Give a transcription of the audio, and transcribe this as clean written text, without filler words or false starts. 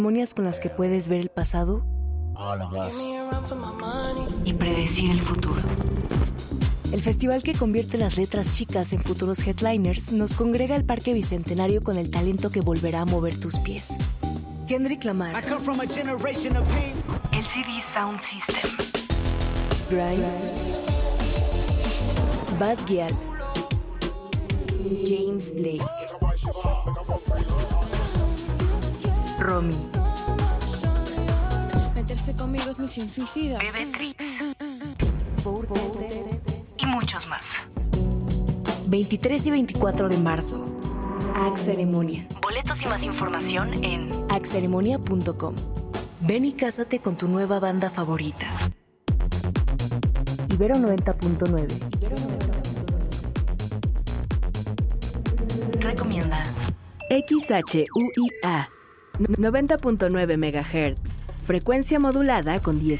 Ceremonias con las que puedes ver el pasado y predecir el futuro. El festival que convierte las letras chicas en futuros headliners nos congrega al Parque Bicentenario con el talento que volverá a mover tus pies. Kendrick Lamar, LCD Sound System, Grimes, Bad Gyal, James Blake, Romy, Meterse conmigo es misión suicida. Bebe Tricks y muchos más. 23 y 24 de marzo. Axe Ceremonia. Boletos y más información en axceremonia.com. Ven y cásate con tu nueva banda favorita. Ibero 90.9. Recomienda XHUIA 90.9 MHz. Frecuencia modulada con 10